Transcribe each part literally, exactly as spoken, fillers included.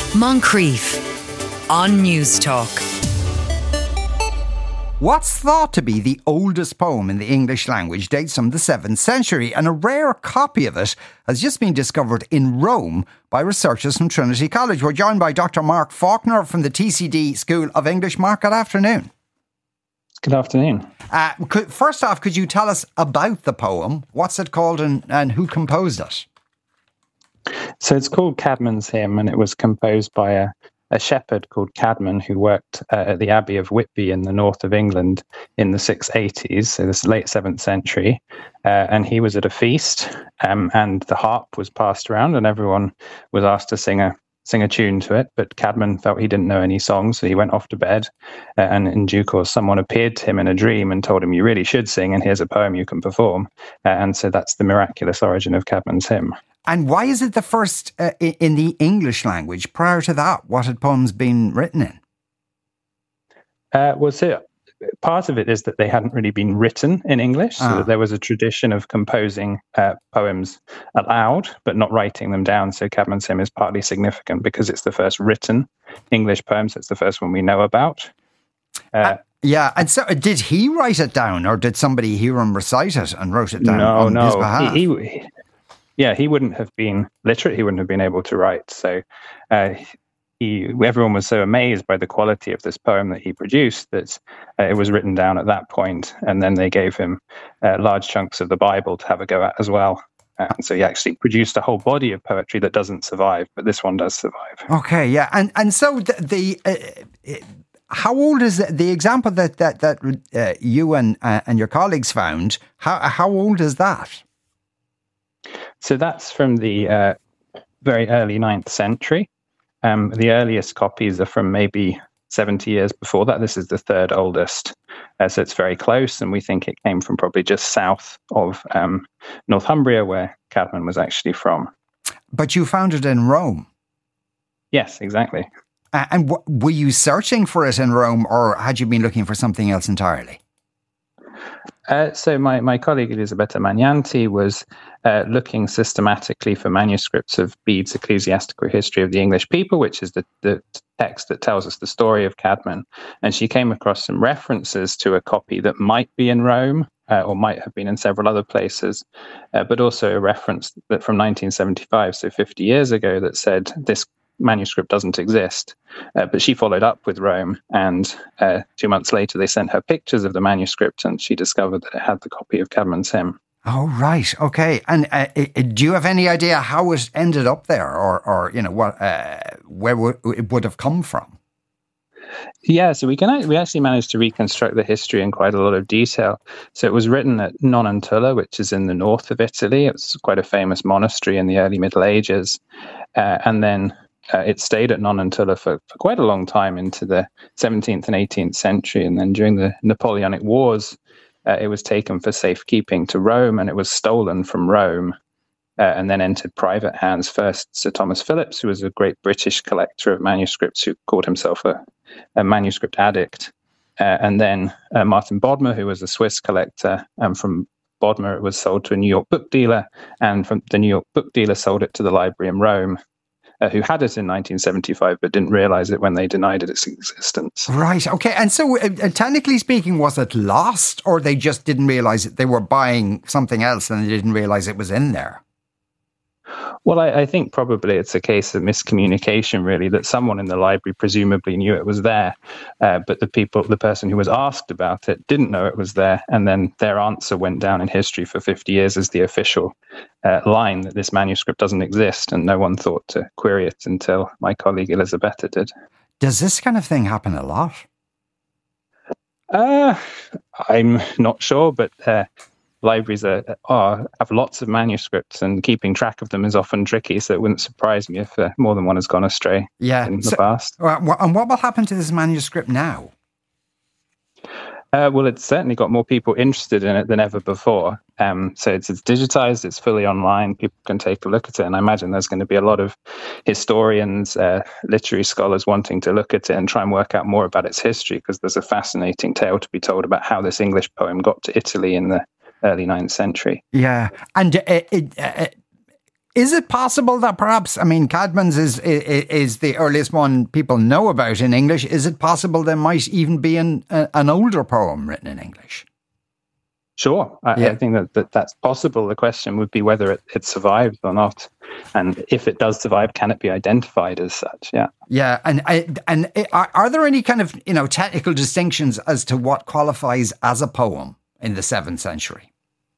Moncrief on News Talk. What's thought to be the oldest poem in the English language dates from the seventh century, and a rare copy of it has just been discovered in Rome by researchers from Trinity College. We're joined by Doctor Mark Faulkner from the T C D School of English. Mark, good afternoon. Good afternoon. Uh, could, first off, could you tell us about the poem? What's it called and, and who composed it? So it's called Caedmon's Hymn, and it was composed by a, a shepherd called Caedmon who worked uh, at the Abbey of Whitby in the north of England in the six eighties, so this late seventh century. Uh, and he was at a feast, um, and the harp was passed around, and everyone was asked to sing a sing a tune to it. But Caedmon felt he didn't know any songs, so he went off to bed. Uh, and in due course, someone appeared to him in a dream and told him, "You really should sing, and here's a poem you can perform." Uh, and so that's the miraculous origin of Caedmon's Hymn. And why is it the first uh, in the English language? Prior to that, what had poems been written in? Uh, well, so part of it is that they hadn't really been written in English, so ah. that there was a tradition of composing uh, poems aloud, but not writing them down. So Caedmon's Hymn is partly significant because it's the first written English poem, so it's the first one we know about. Uh, uh, yeah, and so did he write it down, or did somebody hear him recite it and wrote it down no, on no. his behalf? He, he, yeah, he wouldn't have been literate. He wouldn't have been able to write. So uh, he, everyone was so amazed by the quality of this poem that he produced that uh, it was written down at that point, and then they gave him uh, large chunks of the Bible to have a go at as well. And so he actually produced a whole body of poetry that doesn't survive, but this one does survive. Okay, yeah, and and so the, the uh, how old is the, the example that that that uh, you and uh, and your colleagues found? How how old is that? So that's from the uh, very early ninth century. Um, the earliest copies are from maybe seventy years before that. This is the third oldest. Uh, so it's very close, and we think it came from probably just south of um, Northumbria, where Caedmon was actually from. But you found it in Rome? Yes, exactly. Uh, and w- were you searching for it in Rome, or had you been looking for something else entirely? Uh, so my, my colleague Elisabetta Magnanti was uh, looking systematically for manuscripts of Bede's Ecclesiastical History of the English People, which is the, the text that tells us the story of Caedmon. And she came across some references to a copy that might be in Rome, uh, or might have been in several other places, uh, but also a reference that from nineteen seventy-five, so fifty years ago, that said this manuscript doesn't exist. Uh, but she followed up with Rome, and uh, two months later they sent her pictures of the manuscript, and she discovered that it had the copy of Caedmon's Hymn. Oh, right. Okay. And uh, do you have any idea how it ended up there, or, or you know, what uh, where w- it would have come from? Yeah, so we can we actually managed to reconstruct the history in quite a lot of detail. So it was written at Nonantulla, which is in the north of Italy. It's quite a famous monastery in the early Middle Ages. Uh, and then Uh, it stayed at Nonantulla for, for quite a long time into the seventeenth and eighteenth century. And then during the Napoleonic Wars, uh, it was taken for safekeeping to Rome, and it was stolen from Rome uh, and then entered private hands. First, Sir Thomas Phillips, who was a great British collector of manuscripts who called himself a, a manuscript addict. Uh, and then uh, Martin Bodmer, who was a Swiss collector. And from Bodmer, it was sold to a New York book dealer. And from the New York book dealer sold it to the library in Rome, Uh, who had it in nineteen seventy-five but didn't realise it when they denied it its existence. Right, okay. And so, uh, technically speaking, was it lost, or they just didn't realise it? They were buying something else and they didn't realise it was in there? Well, I, I think probably it's a case of miscommunication, really, that someone in the library presumably knew it was there, uh, but the people, the person who was asked about it didn't know it was there, and then their answer went down in history for fifty years as the official uh, line that this manuscript doesn't exist, and no one thought to query it until my colleague Elisabetta did. Does this kind of thing happen a lot? Uh, I'm not sure, but uh, libraries are, are have lots of manuscripts, and keeping track of them is often tricky, so it wouldn't surprise me if uh, more than one has gone astray yeah. in the so, past. And what will happen to this manuscript now? Uh, well, it's certainly got more people interested in it than ever before. Um, so it's, it's digitized, it's fully online, people can take a look at it, and I imagine there's going to be a lot of historians, uh, literary scholars wanting to look at it and try and work out more about its history, because there's a fascinating tale to be told about how this English poem got to Italy in the early ninth century. Yeah, and uh, it, uh, is it possible that perhaps, I mean, Caedmon's is, is is the earliest one people know about in English. Is it possible there might even be an uh, an older poem written in English? Sure, I, yeah. I think that, that that's possible. The question would be whether it, it survives or not, and if it does survive, can it be identified as such? Yeah, yeah. And and are, are there any kind of you know technical distinctions as to what qualifies as a poem in the seventh century?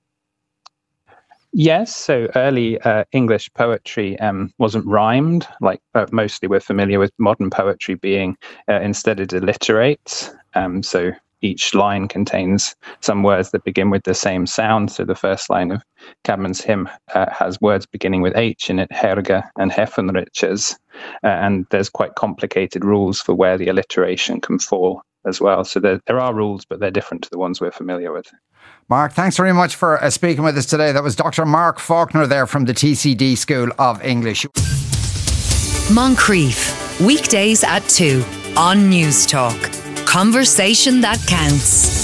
Yes, so early uh, English poetry um, wasn't rhymed, like uh, mostly we're familiar with modern poetry being. Uh, instead, it alliterates. Um, so. Each line contains some words that begin with the same sound. So the first line of Caedmon's hymn uh, has words beginning with H in it, herge and hefenriches. Uh, and there's quite complicated rules for where the alliteration can fall as well. So there, there are rules, but they're different to the ones we're familiar with. Mark, thanks very much for uh, speaking with us today. That was Doctor Mark Faulkner there from the T C D School of English. Moncrief, weekdays at two on News Talk. Conversation that counts.